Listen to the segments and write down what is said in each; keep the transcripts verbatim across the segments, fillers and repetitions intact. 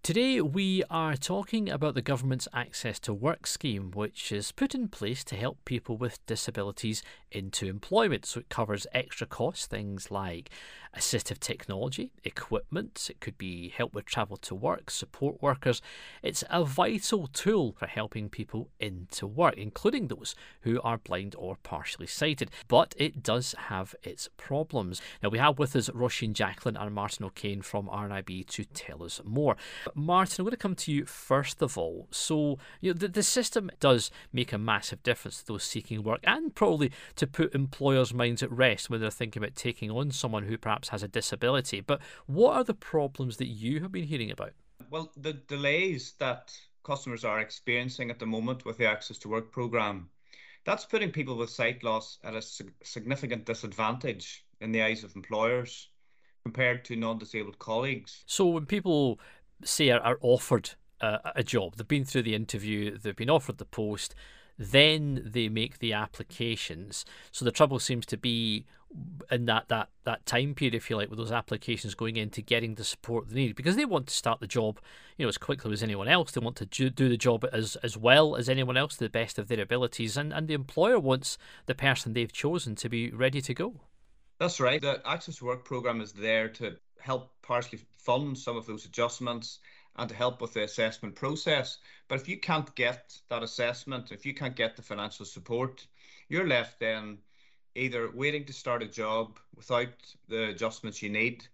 Today, we are talking about the government's Access to Work scheme, which is put in place to help people with disabilities into employment. So it covers extra costs, things like assistive technology, equipment, it could be help with travel to work, support workers. It's a vital tool for helping people into work, including those who are blind or partially sighted. But it does have its problems. Now, we have with us Roisin Jacklin and Martin O'Kane from R N I B to tell us more. Martin, I'm going to come to you first of all. So, you know, the, the system does make a massive difference to those seeking work and probably to put employers' minds at rest when they're thinking about taking on someone who perhaps has a disability. But what are the problems that you have been hearing about? Well, the delays that customers are experiencing at the moment with the Access to Work programme, that's putting people with sight loss at a sig- significant disadvantage in the eyes of employers compared to non-disabled colleagues. So when people say are, are offered a, a job, they've been through the interview, they've been offered the post, then they make the applications. So the trouble seems to be in that, that, that time period, if you like, with those applications going into getting the support they need, because they want to start the job, you know, as quickly as anyone else. They want to do, do the job as as well as anyone else to the best of their abilities, and, and the employer wants the person they've chosen to be ready to go. That's right. The Access to Work programme is there to help partially fund some of those adjustments and to help with the assessment process. But if you can't get that assessment, if you can't get the financial support, you're left then either waiting to start a job without the adjustments you need,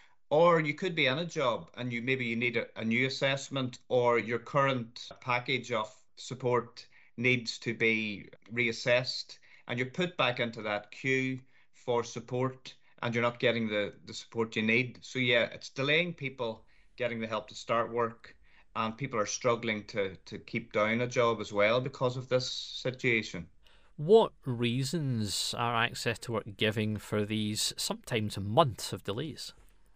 or you could be in a job and you maybe you need a, a new assessment, or your current package of support needs to be reassessed, and you're put back into that queue for support and you're not getting the, the support you need. So yeah, it's delaying people getting the help to start work, and people are struggling to to keep down a job as well because of this situation. What reasons are Access to Work giving for these sometimes months of delays?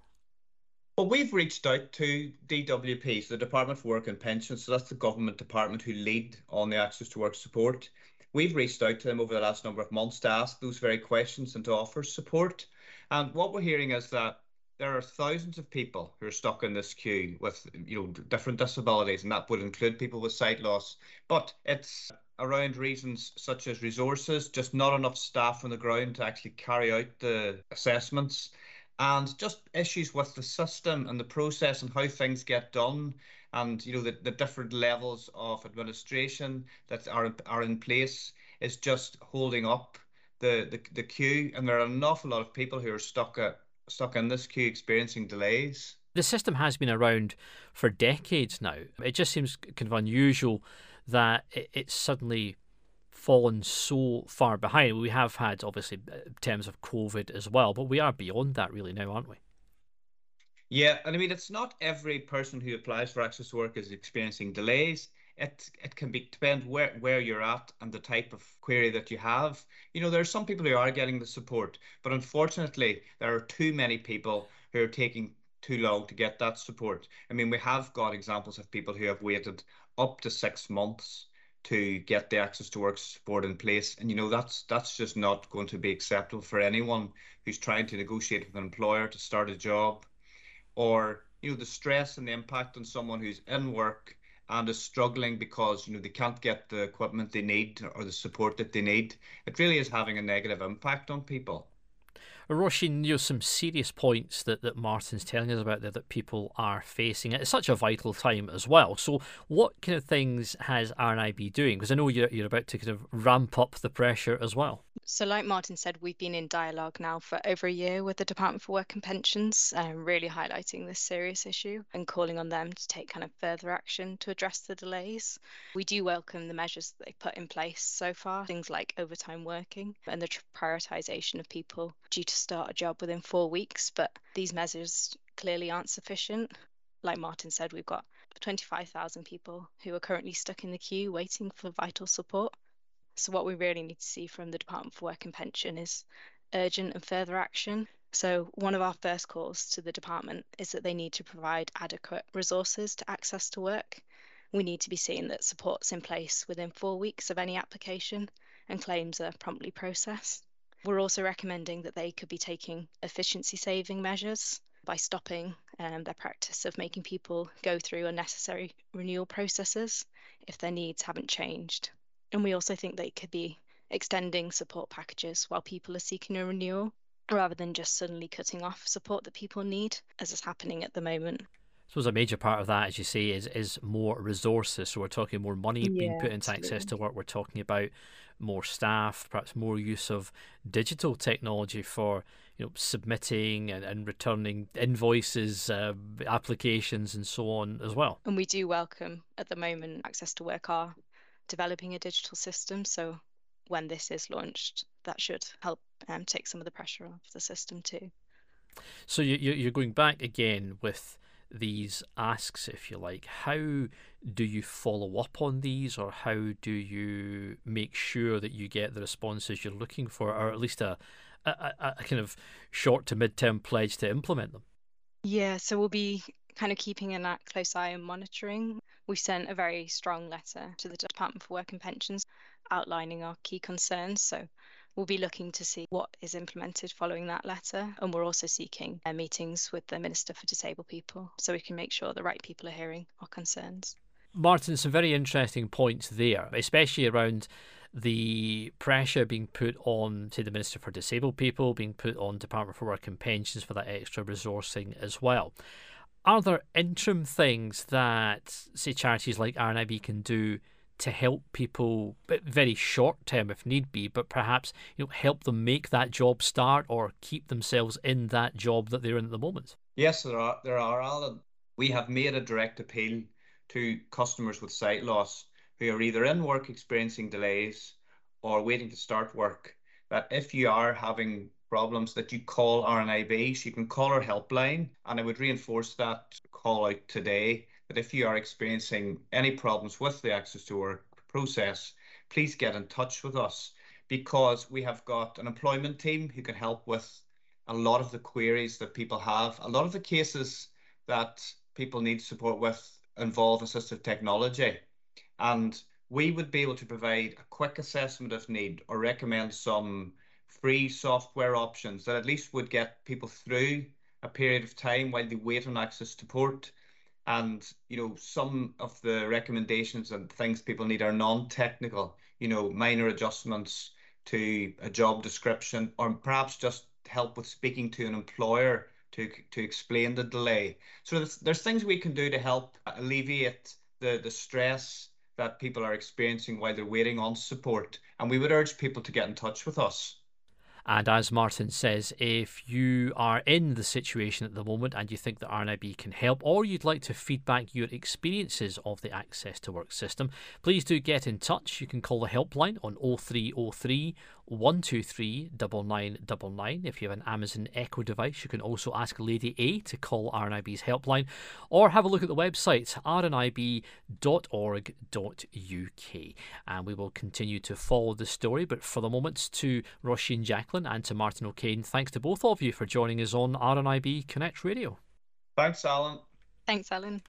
Well, we've reached out to D W P, so the Department for Work and Pensions, so that's the government department who lead on the Access to Work support. We've reached out to them over the last number of months to ask those very questions and to offer support. And what we're hearing is that there are thousands of people who are stuck in this queue with, you know, different disabilities, and that would include people with sight loss. But it's around reasons such as resources, just not enough staff on the ground to actually carry out the assessments, and just issues with the system and the process and how things get done, and you know the, the different levels of administration that are are in place is just holding up the, the the queue, and there are an awful lot of people who are stuck at stuck in this queue experiencing delays. The system has been around for decades now. It just seems kind of unusual that it, it's suddenly fallen so far behind. We have had, obviously, in terms of COVID as well, but we are beyond that really now, aren't we? Yeah, and I mean it's not every person who applies for access to work is experiencing delays. It it can be depend where where you're at and the type of query that you have. You know, there are some people who are getting the support, but unfortunately, there are too many people who are taking too long to get that support. I mean, we have got examples of people who have waited up to six months to get the access to work support in place, and you know that's that's just not going to be acceptable for anyone who's trying to negotiate with an employer to start a job, or you know the stress and the impact on someone who's in work and is struggling because you know they can't get the equipment they need or the support that they need. It really is having a negative impact on people. Roisin, you know, some serious points that, that Martin's telling us about there that people are facing at such a vital time as well. So what kind of things has R N I B doing? Because I know you're, you're about to kind of ramp up the pressure as well. So, like Martin said, we've been in dialogue now for over a year with the Department for Work and Pensions, um, really highlighting this serious issue and calling on them to take kind of further action to address the delays. We do welcome the measures that they've put in place so far, things like overtime working and the tr- prioritisation of people due to start a job within four weeks. But these measures clearly aren't sufficient. Like Martin said, we've got twenty-five thousand people who are currently stuck in the queue waiting for vital support. So what we really need to see from the Department for Work and Pension is urgent and further action. So one of our first calls to the department is that they need to provide adequate resources to access to work. We need to be seeing that support's in place within four weeks of any application and claims are promptly processed. We're also recommending that they could be taking efficiency saving measures by stopping um, their practice of making people go through unnecessary renewal processes if their needs haven't changed. And we also think they could be extending support packages while people are seeking a renewal, rather than just suddenly cutting off support that people need, as is happening at the moment. I suppose a major part of that, as you say, is is more resources. So we're talking more money Yeah, being put into absolutely. access to work. We're talking about more staff, perhaps more use of digital technology for you know submitting and, and returning invoices, uh, applications, and so on as well. And we do welcome at the moment Access to Work are developing a digital system. So when this is launched, that should help um, take some of the pressure off the system too. So you, you- you're going back again with these asks, if you like. How do you follow up on these, or how do you make sure that you get the responses you're looking for, or at least a, a, a a kind of short to mid-term pledge to implement them? Yeah, so we'll be kind of keeping a close eye and monitoring. We sent a very strong letter to the Department for Work and Pensions outlining our key concerns. So we'll be looking to see what is implemented following that letter. And we're also seeking uh, meetings with the Minister for Disabled People so we can make sure the right people are hearing our concerns. Martin, some very interesting points there, especially around the pressure being put on, say, the Minister for Disabled People, being put on Department for Work and Pensions for that extra resourcing as well. Are there interim things that, say, charities like R N I B can do to help people, but very short term if need be, but perhaps you know help them make that job start or keep themselves in that job that they're in at the moment? Yes, there are. There are, Alan. We have made a direct appeal to customers with sight loss who are either in work experiencing delays or waiting to start work, that if you are having problems, that you call R N I B. So you can call our helpline, and I would reinforce that call out today, that if you are experiencing any problems with the access to work process, please get in touch with us, because we have got an employment team who can help with a lot of the queries that people have. A lot of the cases that people need support with involve assistive technology, and we would be able to provide a quick assessment of need or recommend some free software options that at least would get people through a period of time while they wait on access support. And you know, some of the recommendations and things people need are non-technical, you know, minor adjustments to a job description, or perhaps just help with speaking to an employer to to explain the delay. So there's, there's things we can do to help alleviate the the stress that people are experiencing while they're waiting on support, and we would urge people to get in touch with us. And as Martin says, if you are in the situation at the moment and you think that R N I B can help, or you'd like to feedback your experiences of the Access to Work system, please do get in touch. You can call the helpline on oh three oh three, one two three, nine nine nine nine. If you have an Amazon Echo device, you can also ask Lady A to call R N I B's helpline, or have a look at the website r n i b dot org dot u k. And we will continue to follow the story. But for the moment, to Roisin Jacklin and to Martin O'Kane, thanks to both of you for joining us on R N I B Connect Radio. Thanks, Alan. Thanks, Alan.